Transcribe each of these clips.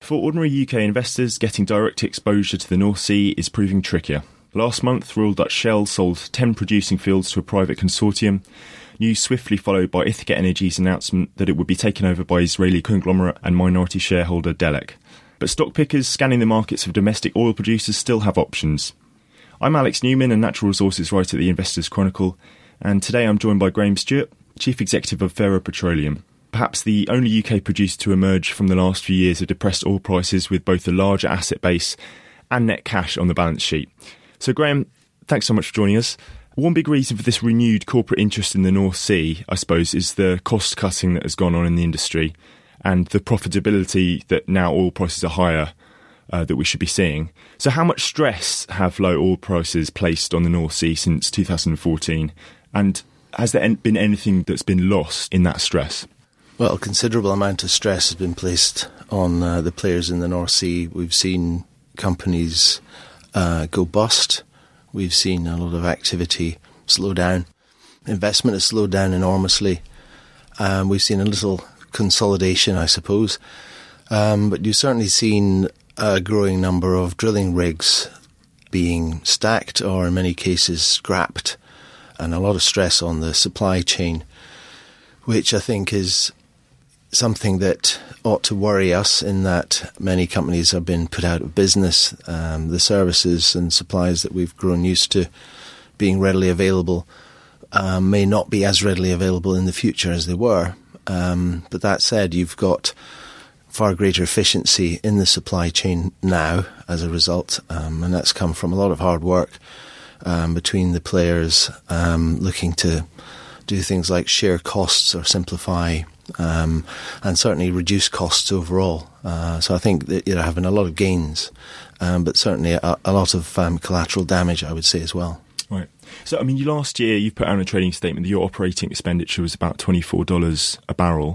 For ordinary UK investors, getting direct exposure to the North Sea is proving trickier. Last month, Royal Dutch Shell sold 10 producing fields to a private consortium. News swiftly followed by Ithaca Energy's announcement that it would be taken over by Israeli conglomerate and minority shareholder Delek. But stock pickers scanning the markets of domestic oil producers still have options. I'm Alex Newman, a natural resources writer at the Investors Chronicle, and today I'm joined by Graham Stewart, Chief Executive of Vero Petroleum, perhaps the only UK producer to emerge from the last few years of depressed oil prices with both a larger asset base and net cash on the balance sheet. So Graham, thanks so much for joining us. One big reason for this renewed corporate interest in the North Sea, I suppose, is the cost cutting that has gone on in the industry and the profitability that now oil prices are higher that we should be seeing. So how much stress have low oil prices placed on the North Sea since 2014? And has there been anything that's been lost in that stress? Well, a considerable amount of stress has been placed on the players in the North Sea. We've seen companies go bust. We've seen a lot of activity slow down. Investment has slowed down enormously. We've seen a little consolidation, I suppose. But you've certainly seen a growing number of drilling rigs being stacked or in many cases scrapped, and a lot of stress on the supply chain, which I think is something that ought to worry us in that many companies have been put out of business. The services and supplies that we've grown used to being readily available may not be as readily available in the future as they were. But that said, you've got far greater efficiency in the supply chain now as a result, and that's come from a lot of hard work between the players looking to do things like share costs or simplify and certainly reduce costs overall. So I think that you're having a lot of gains, but certainly a lot of collateral damage, I would say, as well. Right. So, I mean, last year you put out a trading statement that your operating expenditure was about $24 a barrel.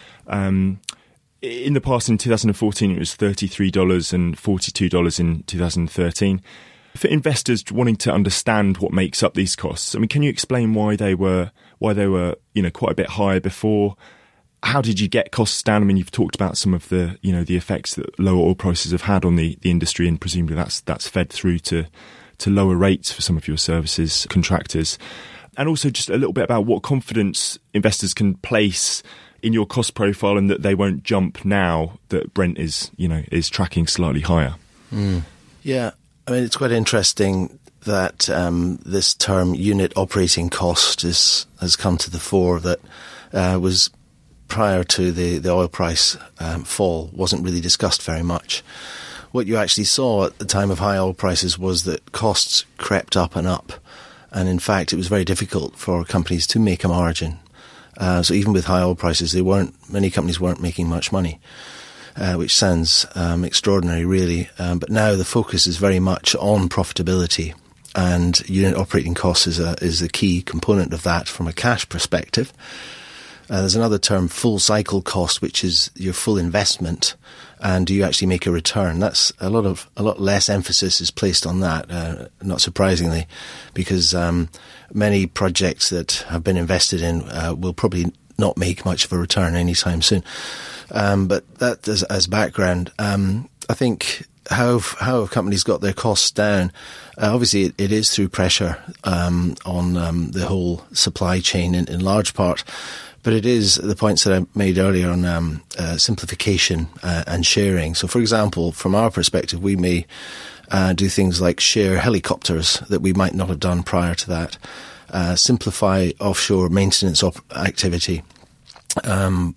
In the past, in 2014, it was $33 and $42 in 2013. For investors wanting to understand what makes up these costs, I mean, can you explain why they were, quite a bit higher before? How did you get costs down? I mean, you've talked about some of the, the effects that lower oil prices have had on the industry, and presumably that's fed through to lower rates for some of your services contractors. And also just a little bit about what confidence investors can place in your cost profile and that they won't jump now that Brent is tracking slightly higher. Yeah, I mean, it's quite interesting that this term unit operating cost has come to the fore. That was prior to the oil price fall, wasn't really discussed very much. What you actually saw at the time of high oil prices was that costs crept up and up. And in fact, it was very difficult for companies to make a margin. So even with high oil prices, many companies weren't making much money, which sounds extraordinary, really. But now the focus is very much on profitability, and unit operating costs is a key component of that from a cash perspective. There's another term, full cycle cost, which is your full investment, and do you actually make a return? That's a lot less emphasis is placed on that, not surprisingly, because many projects that have been invested in will probably not make much of a return anytime soon. But that as background, I think how have companies got their costs down? Obviously, it is through pressure on the whole supply chain in large part. But it is the points that I made earlier on simplification and sharing. So, for example, from our perspective, we may do things like share helicopters that we might not have done prior to that, simplify offshore maintenance activity. One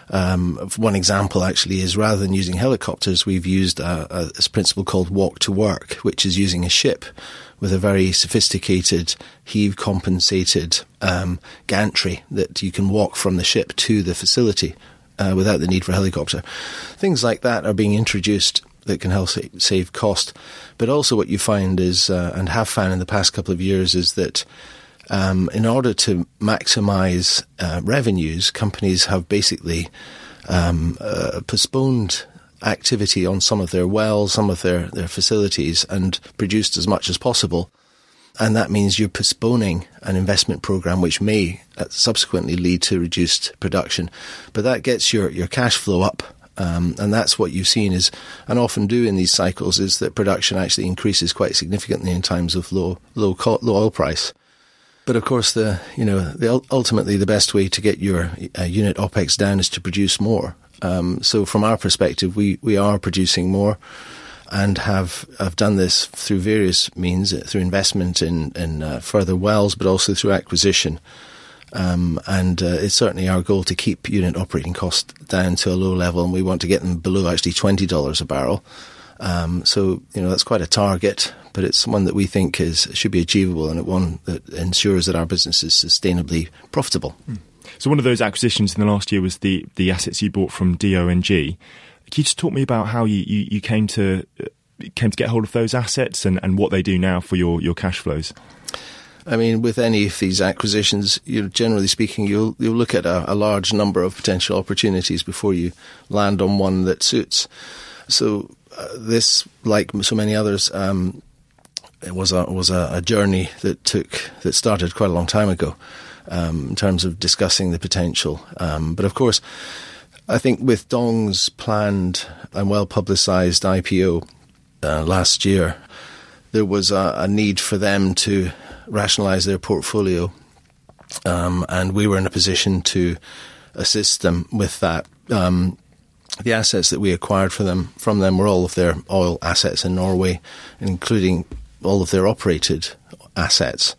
example actually is, rather than using helicopters, we've used a principle called walk to work, which is using a ship with a very sophisticated heave-compensated gantry that you can walk from the ship to the facility without the need for a helicopter. Things like that are being introduced that can help save cost. But also what you find is, and have found in the past couple of years, is that in order to maximise revenues, companies have basically postponed activity on some of their wells, some of their facilities, and produced as much as possible. And that means you're postponing an investment program which may subsequently lead to reduced production. But that gets your cash flow up And that's what you've seen is, and often do in these cycles, is that production actually increases quite significantly in times of low oil price. But of course, ultimately the best way to get your unit OPEX down is to produce more. So from our perspective, we are producing more, and have done this through various means, through investment in further wells, but also through acquisition. And it's certainly our goal to keep unit operating costs down to a low level, and we want to get them below actually $20 a barrel. So that's quite a target, but it's one that we think should be achievable, and one that ensures that our business is sustainably profitable. So one of those acquisitions in the last year was the assets you bought from DONG. Can you just talk me about how you came to get hold of those assets and what they do now for your cash flows? I mean, with any of these acquisitions, generally speaking, you'll look at a large number of potential opportunities before you land on one that suits. So this, like so many others, it was a journey that started quite a long time ago in terms of discussing the potential. But of course, I think with Dong's planned and well-publicised IPO last year, there was a need for them to rationalise their portfolio, and we were in a position to assist them with that. The assets that we acquired from them were all of their oil assets in Norway, including all of their operated assets.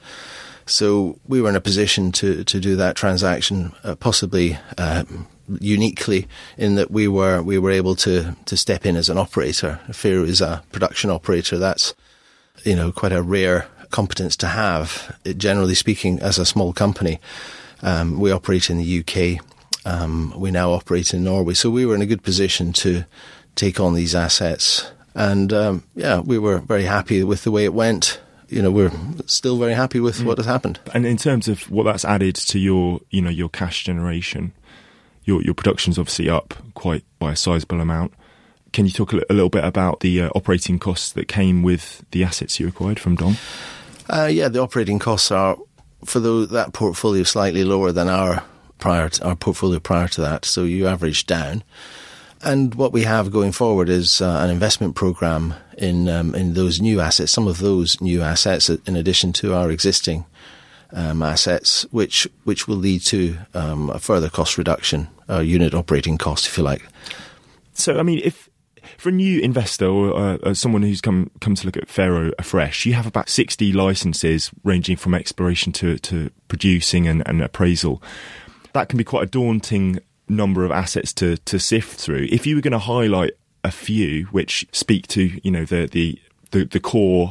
So we were in a position to do that transaction, possibly uniquely, in that we were able to step in as an operator. Fairue is a production operator. That's quite a rare competence to have. Generally speaking, as a small company, we operate in the UK. We now operate in Norway, so we were in a good position to take on these assets. And we were very happy with the way it went. We're still very happy with what has happened. And in terms of what that's added to your cash generation, your production's obviously up quite by a sizable amount. Can you talk a little bit about the operating costs that came with the assets you acquired from Dong? The operating costs are, for that portfolio, slightly lower than our portfolio prior to that, so you average down. And what we have going forward is an investment program in those new assets, some of those new assets, in addition to our existing assets, which will lead to a further cost reduction, unit operating cost, if you like. So, I mean, if for a new investor or someone who's come to look at Faroe afresh, you have about 60 licenses ranging from exploration to producing and appraisal. That can be quite a daunting number of assets to sift through. If you were going to highlight a few which speak to the core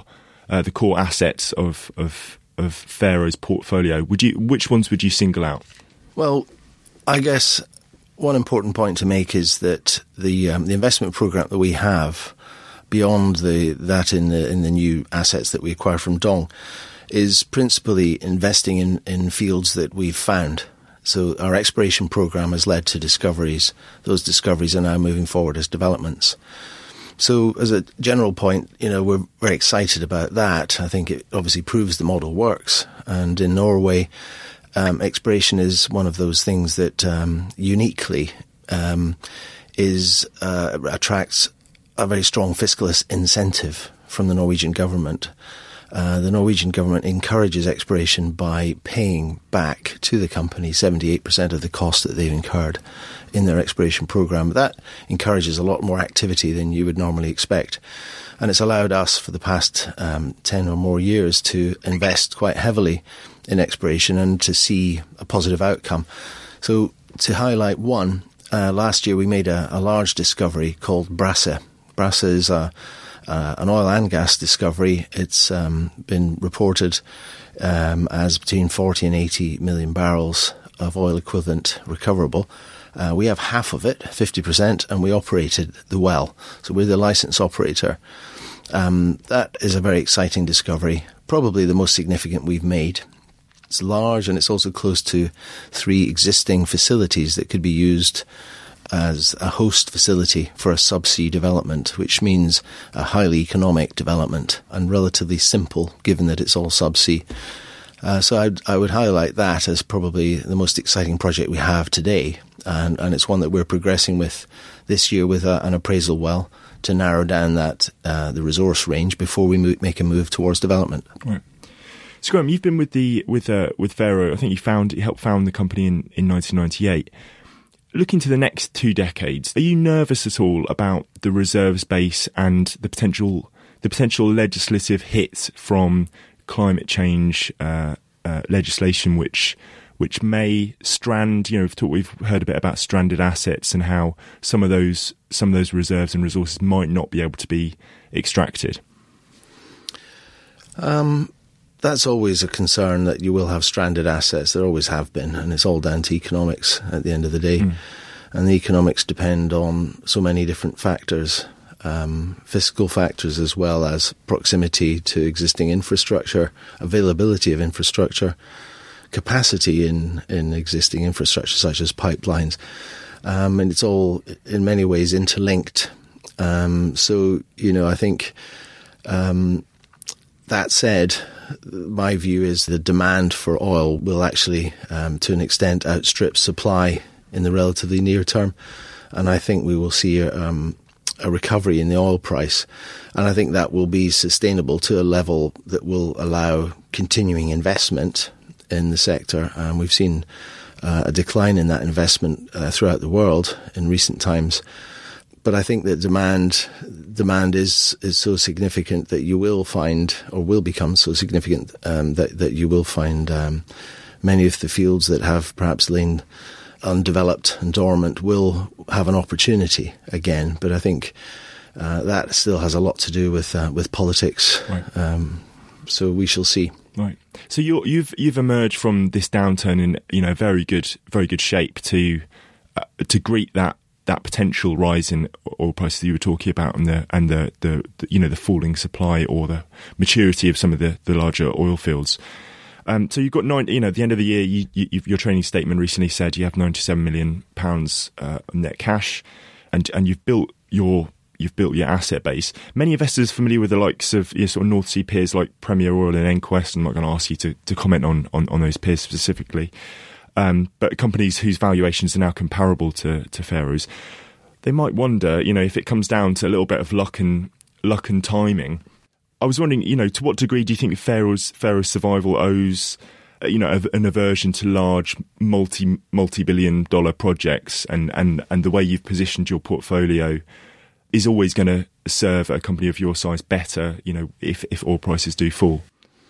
assets of Faroe's portfolio, which ones would you single out? Well, I guess one important point to make is that the investment program that we have, beyond that in the new assets that we acquire from Dong, is principally investing in fields that we've found. So our exploration program has led to discoveries. Those discoveries are now moving forward as developments. So as a general point, we're very excited about that. I think it obviously proves the model works. And in Norway, exploration is one of those things that uniquely attracts a very strong fiscal incentive from the Norwegian government. The Norwegian government encourages exploration by paying back to the company 78% of the cost that they've incurred in their exploration program. That encourages a lot more activity than you would normally expect. And it's allowed us for the past 10 or more years to invest quite heavily in exploration and to see a positive outcome. So to highlight one, last year we made a large discovery called Brasse. Brasse is an oil and gas discovery. It's been reported as between 40 and 80 million barrels of oil equivalent recoverable. We have half of it, 50%, and we operated the well. So we're the license operator. That is a very exciting discovery, probably the most significant we've made. It's large, and it's also close to 3 existing facilities that could be used as a host facility for a subsea development, which means a highly economic development and relatively simple, given that it's all subsea. So I would highlight that as probably the most exciting project we have today, and it's one that we're progressing with this year with an appraisal well to narrow down that the resource range before we make a move towards development. Right. So Graham, you've been with Faroe. I think you helped found the company in 1998. Looking to the next 2 decades, are you nervous at all about the reserves base and the potential legislative hits from climate change legislation, which may strand? We've heard a bit about stranded assets and how some of those reserves and resources might not be able to be extracted. That's always a concern, that you will have stranded assets. There always have been, and it's all down to economics at the end of the day. And the economics depend on so many different factors, fiscal factors as well as proximity to existing infrastructure, availability of infrastructure, capacity in existing infrastructure such as pipelines. And it's all in many ways interlinked. I think that said, my view is the demand for oil will actually, to an extent, outstrip supply in the relatively near term. And I think we will see a recovery in the oil price. And I think that will be sustainable to a level that will allow continuing investment in the sector. We've seen a decline in that investment throughout the world in recent times. But I think that demand is so significant that you will find, or will become so significant that you will find many of the fields that have perhaps lain undeveloped and dormant will have an opportunity again. But I think that still has a lot to do with politics. Right. So we shall see. Right. So you've emerged from this downturn in very good shape to greet that potential rise in oil prices that you were talking about, and the falling supply or the maturity of some of the larger oil fields. So you've got at the end of the year, your trading statement recently said you have £97 million net cash, and you've built your asset base. Many investors familiar with the likes of sort of North Sea peers like Premier Oil and EnQuest. I'm not going to ask you to comment on those peers specifically. But companies whose valuations are now comparable to Faroe's, they might wonder, if it comes down to a little bit of luck and timing. I was wondering, to what degree do you think Faroe's survival owes, an aversion to large multi-billion-dollar projects, and the way you've positioned your portfolio is always going to serve a company of your size better, if oil prices do fall?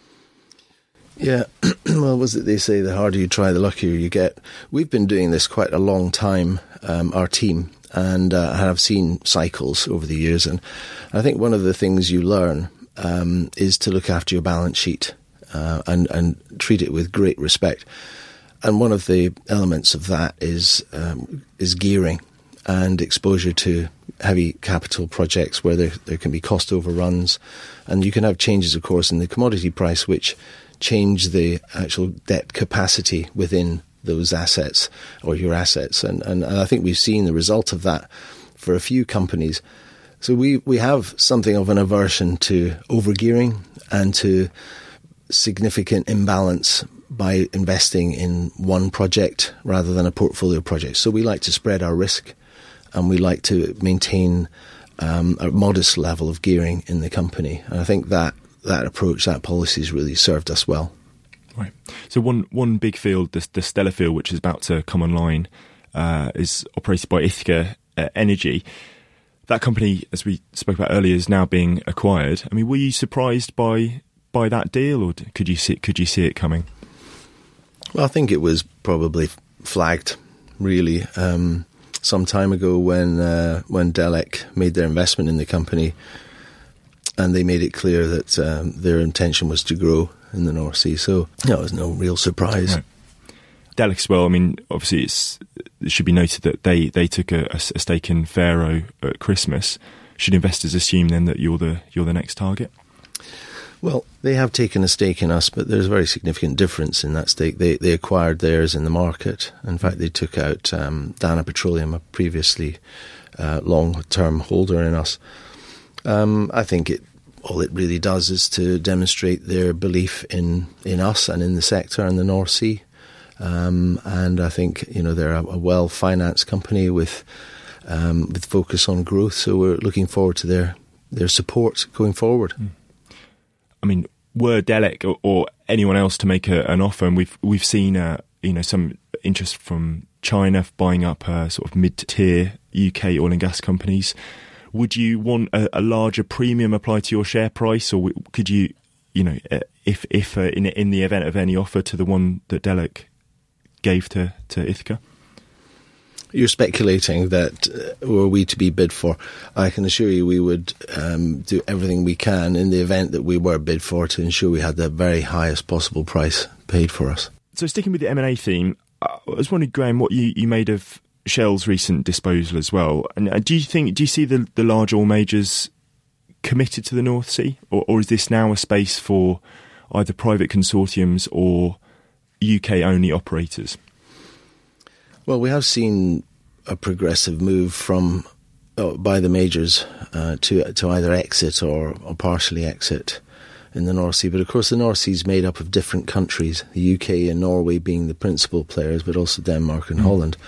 Yeah, well, was it they say the harder you try, the luckier you get. We've been doing this quite a long time, our team, and have seen cycles over the years. And I think one of the things you learn is to look after your balance sheet and treat it with great respect. And one of the elements of that is gearing and exposure to heavy capital projects where there can be cost overruns. And you can have changes, of course, in the commodity price, which change the actual debt capacity within those assets or your assets. And I think we've seen the result of that for a few companies. So we have something of an aversion to overgearing and to significant imbalance by investing in one project rather than a portfolio project. So we like to spread our risk, and we like to maintain a modest level of gearing in the company. And I think that approach, that policy has really served us well. Right. So one big field, the Stella field, which is about to come online, is operated by Ithaca Energy. That company, as we spoke about earlier, is now being acquired. I mean, were you surprised by that deal, or could you see it coming? Well, I think it was probably flagged, really, some time ago when Delek made their investment in the company, and they made it clear that their intention was to grow in the North Sea. So it was no real surprise. Right. Delek as well, I mean, obviously it should be noted that they took a stake in Faroe at Christmas. Should investors assume then that you're the next target? Well, they have taken a stake in us, but there's a very significant difference in that stake. They acquired theirs in the market. In fact, they took out Dana Petroleum, a previously long-term holder in us. I think all it really does is to demonstrate their belief in us and in the sector and the North Sea. And I think they're a well-financed company with with focus on growth. So we're looking forward to their support going forward. I mean, were Delek or anyone else to make an offer, and we've seen some interest from China buying up sort of mid-tier UK oil and gas companies, would you want a larger premium applied to your share price, or could you, if in the event of any offer to the one that Delek gave to Ithaca? You're speculating that were we to be bid for. I can assure you we would do everything we can in the event that we were bid for to ensure we had the very highest possible price paid for us. So sticking with the M&A theme, I was wondering, Graham, what you made of Shell's recent disposal as well. And do you see the large oil majors committed to the North Sea, or is this now a space for either private consortiums or UK-only operators? Well, we have seen a progressive move by the majors to either exit or partially exit in the North Sea. But of course, the North Sea is made up of different countries, the UK and Norway being the principal players, but also Denmark and Holland.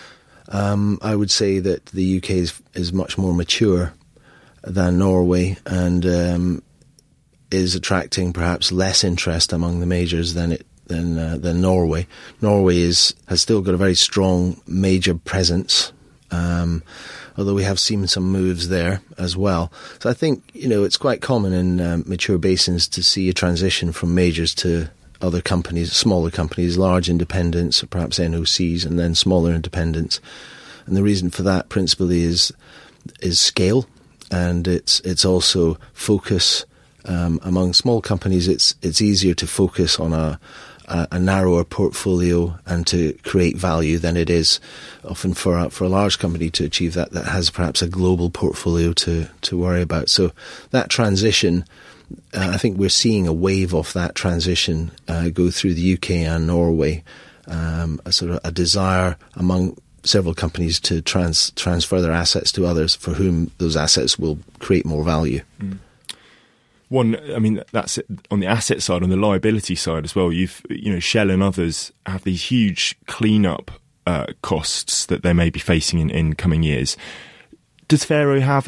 I would say that the UK is much more mature than Norway and is attracting perhaps less interest among the majors than Norway. Norway has still got a very strong major presence, although we have seen some moves there as well. So I think it's quite common in mature basins to see a transition from majors to other companies, smaller companies, large independents, or perhaps NOCs, and then smaller independents. And the reason for that principally is scale, and it's also focus. Among small companies, it's easier to focus on a narrower portfolio and to create value than it is often for a large company to achieve that has perhaps a global portfolio to worry about. So that transition, I think we're seeing a wave of that transition go through the UK and Norway, a sort of a desire among several companies to transfer their assets to others for whom those assets will create more value. Mm. One, I mean, that's on the asset side. On the liability side as well, Shell and others have these huge cleanup costs that they may be facing in coming years. Does Faroe have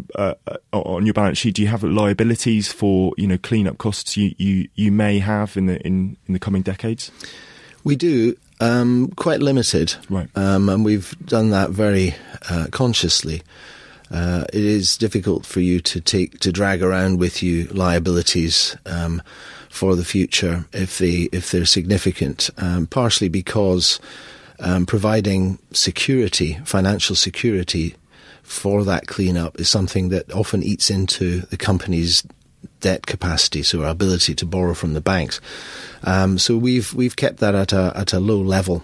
on your balance sheet? Do you have liabilities for cleanup costs you may have in the coming decades? We do, quite limited, right? And we've done that very consciously. It is difficult for you to drag around with you liabilities for the future if they're significant, partially because providing security, financial security for that cleanup is something that often eats into the company's debt capacity, so our ability to borrow from the banks. So we've kept that at a low level.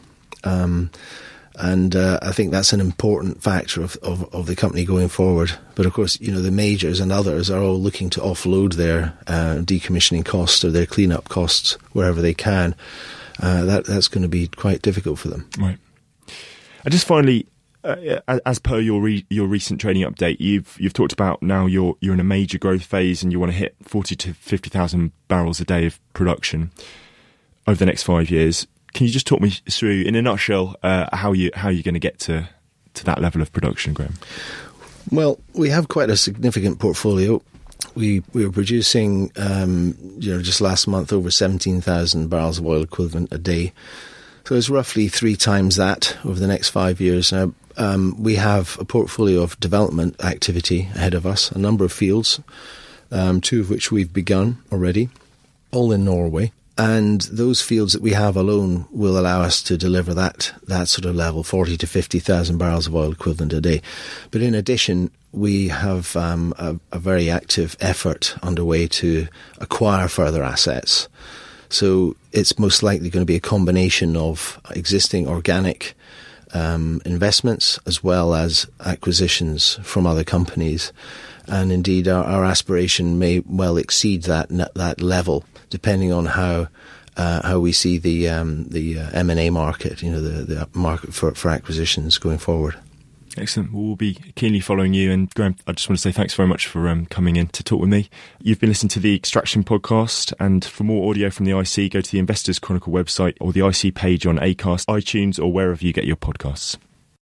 And I think that's an important factor of the company going forward. But of course, the majors and others are all looking to offload their decommissioning costs or their cleanup costs wherever they can. That's going to be quite difficult for them. Right. And just finally, as per your recent trading update, you've talked about now you're in a major growth phase and you want to hit 40 to 50,000 barrels a day of production over the next 5 years. Can you just talk me through, in a nutshell, how you're going to get to that level of production, Graham? Well, we have quite a significant portfolio. We were producing, just last month over 17,000 barrels of oil equivalent a day. So it's roughly 3 times that over the next 5 years. Now, we have a portfolio of development activity ahead of us, a number of fields, 2 of which we've begun already, all in Norway. And those fields that we have alone will allow us to deliver that sort of level, 40 to 50,000 barrels of oil equivalent a day. But in addition, we have a very active effort underway to acquire further assets. So it's most likely going to be a combination of existing organic investments as well as acquisitions from other companies. And indeed, our aspiration may well exceed that level, depending on how we see the M&A market, the market for acquisitions going forward. Excellent. Well, we'll be keenly following you. And Graham, I just want to say thanks very much for coming in to talk with me. You've been listening to the Extraction podcast, and for more audio from the IC, go to the Investors Chronicle website or the IC page on Acast, iTunes, or wherever you get your podcasts.